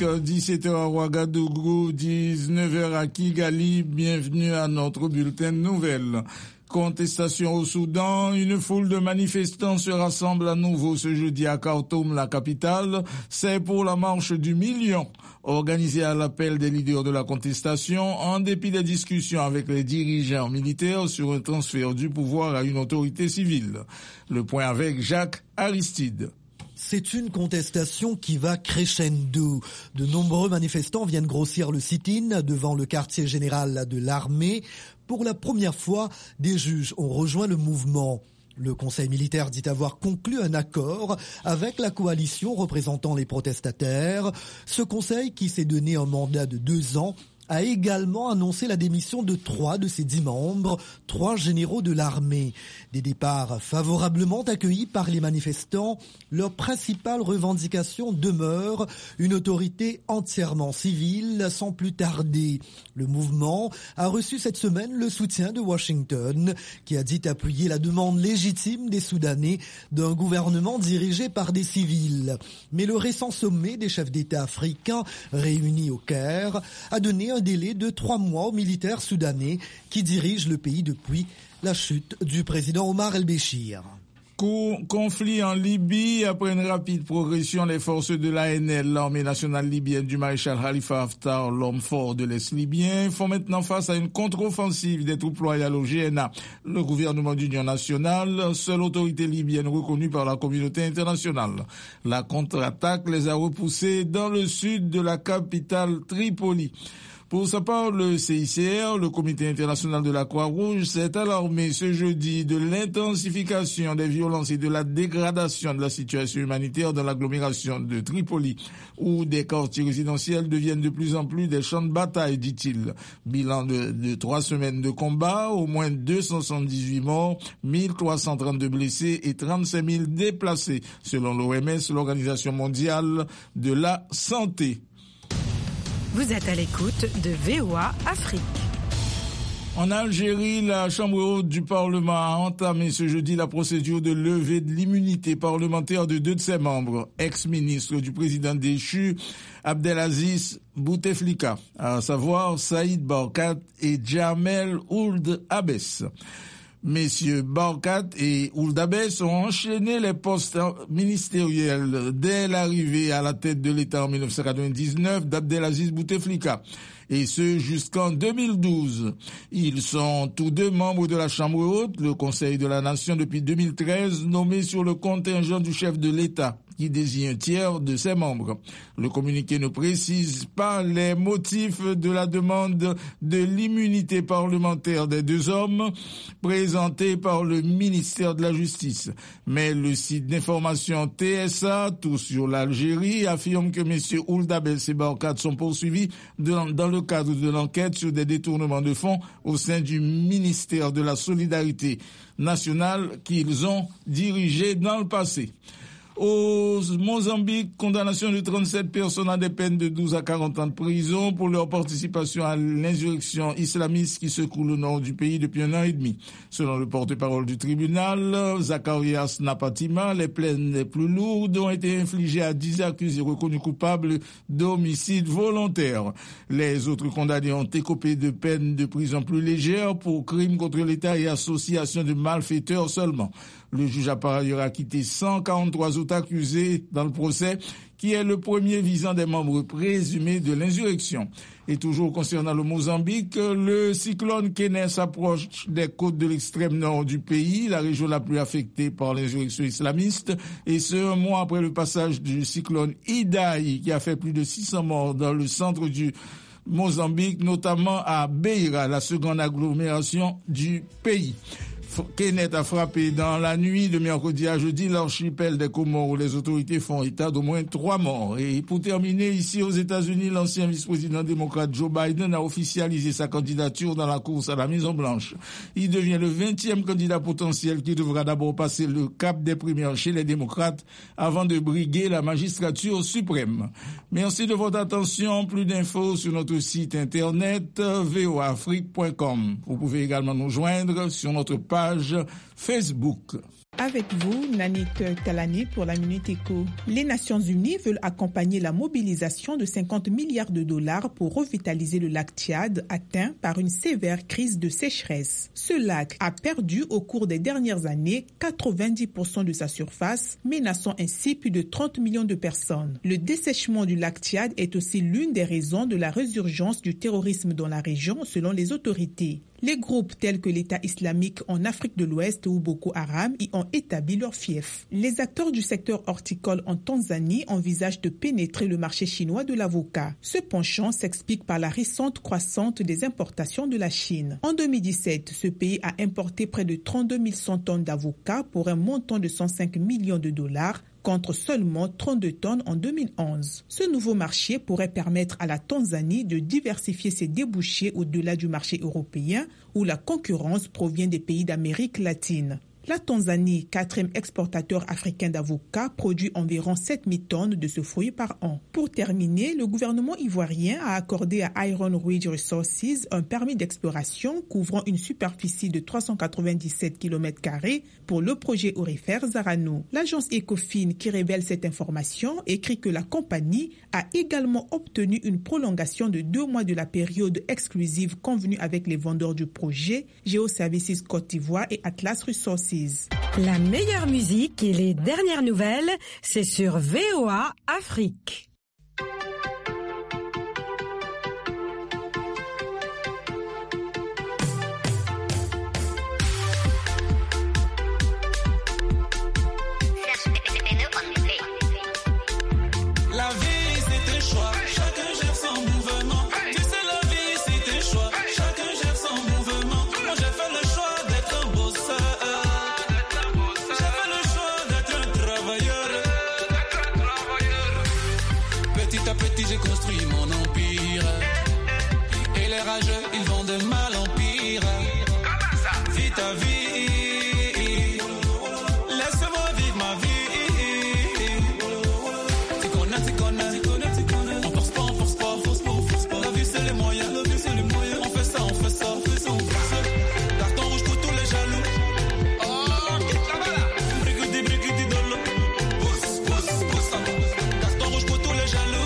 Afrique, 17h à Ouagadougou, 19h à Kigali. Bienvenue à notre bulletin de nouvelles. Contestation au Soudan, une foule de manifestants se rassemble à nouveau ce jeudi à Khartoum, la capitale. C'est pour la marche du million, organisée à l'appel des leaders de la contestation, en dépit des discussions avec les dirigeants militaires sur un transfert du pouvoir à une autorité civile. Le point avec Jacques Aristide. C'est une contestation qui va crescendo. De nombreux manifestants viennent grossir le sit-in devant le quartier général de l'armée. Pour la première fois, des juges ont rejoint le mouvement. Le Conseil militaire dit avoir conclu un accord avec la coalition représentant les protestataires. Ce conseil, qui s'est donné un mandat de 2 ans, a également annoncé la démission de 3 de ses 10 membres, 3 généraux de l'armée. Des départs favorablement accueillis par les manifestants. Leur principale revendication demeure une autorité entièrement civile sans plus tarder. Le mouvement a reçu cette semaine le soutien de Washington, qui a dit appuyer la demande légitime des Soudanais d'un gouvernement dirigé par des civils. Mais le récent sommet des chefs d'État africains réunis au Caire a donné un délai de 3 mois aux militaires soudanais qui dirigent le pays depuis la chute du président Omar el-Béchir. Conflit en Libye. Après une rapide progression, les forces de l'ANL, l'armée nationale libyenne du maréchal Khalifa Haftar, l'homme fort de l'Est libyen, font maintenant face à une contre-offensive des troupes loyales au GNA. Le gouvernement d'union nationale, seule autorité libyenne reconnue par la communauté internationale. La contre-attaque les a repoussés dans le sud de la capitale Tripoli. Pour sa part, le CICR, le Comité international de la Croix-Rouge, s'est alarmé ce jeudi de l'intensification des violences et de la dégradation de la situation humanitaire dans l'agglomération de Tripoli, où des quartiers résidentiels deviennent de plus en plus des champs de bataille, dit-il. Bilan de 3 semaines de combat, au moins 278 morts, 1332 blessés et 35 000 déplacés, selon l'OMS, l'Organisation mondiale de la santé. Vous êtes à l'écoute de VOA Afrique. En Algérie, la Chambre haute du Parlement a entamé ce jeudi la procédure de levée de l'immunité parlementaire de 2 de ses membres, ex-ministres du président déchu Abdelaziz Bouteflika, à savoir Saïd Barkat et Jamel Ould Abès. Messieurs Barkat et Ould Abès ont enchaîné les postes ministériels dès l'arrivée à la tête de l'État en 1999 d'Abdelaziz Bouteflika, et ce jusqu'en 2012. Ils sont tous 2 membres de la Chambre haute, le Conseil de la Nation depuis 2013, nommés sur le contingent du chef de l'État, qui désigne un tiers de ses membres. Le communiqué ne précise pas les motifs de la demande de l'immunité parlementaire des 2 hommes présentée par le ministère de la Justice. Mais le site d'information TSA, tout sur l'Algérie, affirme que M. Ould Abès et Barkat sont poursuivis dans le cadre de l'enquête sur des détournements de fonds au sein du ministère de la Solidarité nationale qu'ils ont dirigé dans le passé. Au Mozambique, condamnation de 37 personnes à des peines de 12 à 40 ans de prison pour leur participation à l'insurrection islamiste qui secoue le nord du pays depuis 1 an et demi. Selon le porte-parole du tribunal, Zacharias Napatima, les peines les plus lourdes ont été infligées à 10 accusés reconnus coupables d'homicide volontaire. Les autres condamnés ont écopé de peines de prison plus légères pour crimes contre l'État et association de malfaiteurs seulement. Le juge a par ailleurs acquitté 143 autres accusés dans le procès, qui est le premier visant des membres présumés de l'insurrection. Et toujours concernant le Mozambique, le cyclone Kenneth s'approche des côtes de l'extrême nord du pays, la région la plus affectée par l'insurrection islamiste, et ce, 1 mois après le passage du cyclone Idai, qui a fait plus de 600 morts dans le centre du Mozambique, notamment à Beira, la seconde agglomération du pays. Kenneth a frappé dans la nuit de mercredi à jeudi l'archipel des Comores, où les autorités font état d'au moins 3 morts. Et pour terminer, ici aux États-Unis, l'ancien vice-président démocrate Joe Biden a officialisé sa candidature dans la course à la Maison-Blanche. Il devient le 20e candidat potentiel qui devra d'abord passer le cap des primaires chez les démocrates avant de briguer la magistrature suprême. Merci de votre attention. Plus d'infos sur notre site internet voaafrique.com. Vous pouvez également nous joindre sur notre page Facebook. Avec vous, Nanik Talani pour la Minute Éco. Les Nations Unies veulent accompagner la mobilisation de 50 milliards de dollars pour revitaliser le lac Tchad atteint par une sévère crise de sécheresse. Ce lac a perdu au cours des dernières années 90% de sa surface, menaçant ainsi plus de 30 millions de personnes. Le dessèchement du lac Tchad est aussi l'une des raisons de la résurgence du terrorisme dans la région selon les autorités. Les groupes tels que l'État islamique en Afrique de l'Ouest ou Boko Haram y ont établi leur fief. Les acteurs du secteur horticole en Tanzanie envisagent de pénétrer le marché chinois de l'avocat. Ce penchant s'explique par la récente croissance des importations de la Chine. En 2017, ce pays a importé près de 32 100 tonnes d'avocats pour un montant de 105 millions de dollars, contre seulement 32 tonnes en 2011. Ce nouveau marché pourrait permettre à la Tanzanie de diversifier ses débouchés au-delà du marché européen où la concurrence provient des pays d'Amérique latine. La Tanzanie, 4e exportateur africain d'avocats, produit environ 7 000 tonnes de ce fruit par an. Pour terminer, le gouvernement ivoirien a accordé à Iron Ridge Resources un permis d'exploration couvrant une superficie de 397 km² pour le projet aurifère Zarano. L'agence Ecofin qui révèle cette information écrit que la compagnie a également obtenu une prolongation de 2 mois de la période exclusive convenue avec les vendeurs du projet, Geoservices Côte d'Ivoire et Atlas Resources. La meilleure musique et les dernières nouvelles, c'est sur VOA Afrique. J'ai construit mon empire et les rageux ils vont de mal en pire. Vis ta vie, laisse-moi vivre ma vie. On force pas, la vie c'est les moyens, on fait ça, carton rouge pour tous les jaloux. Oh, quitte là-bas, brigudi dolo, pousse, carton rouge pour tous les jaloux.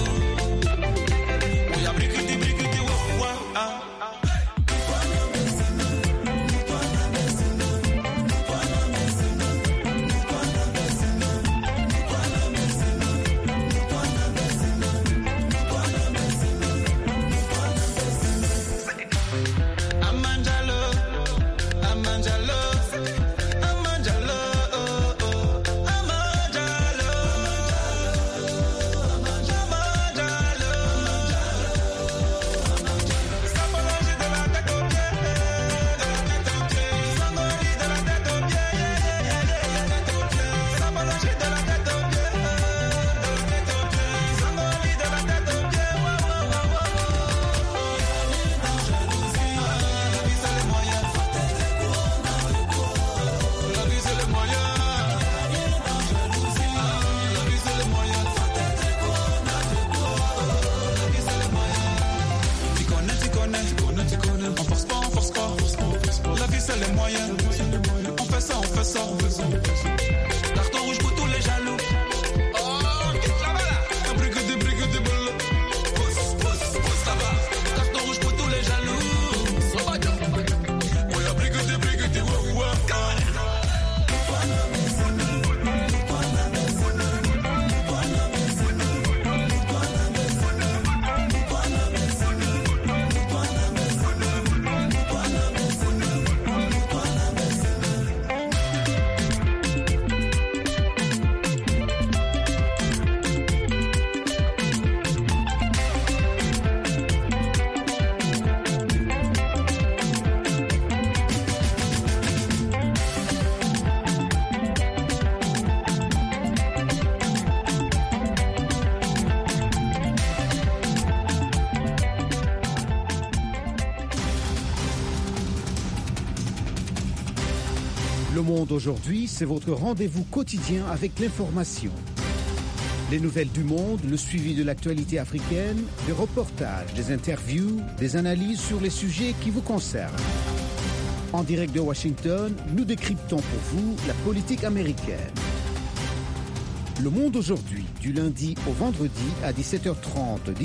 Carton rouge pour tous les jaloux. Oh, quitte là-bas, brigudi bolo, pousse là-bas. Carton rouge pour tous les jaloux. Oh, brigudi, wow. Le Monde aujourd'hui, c'est votre rendez-vous quotidien avec l'information. Les nouvelles du monde, le suivi de l'actualité africaine, des reportages, des interviews, des analyses sur les sujets qui vous concernent. En direct de Washington, nous décryptons pour vous la politique américaine. Le Monde aujourd'hui, du lundi au vendredi à 17h30.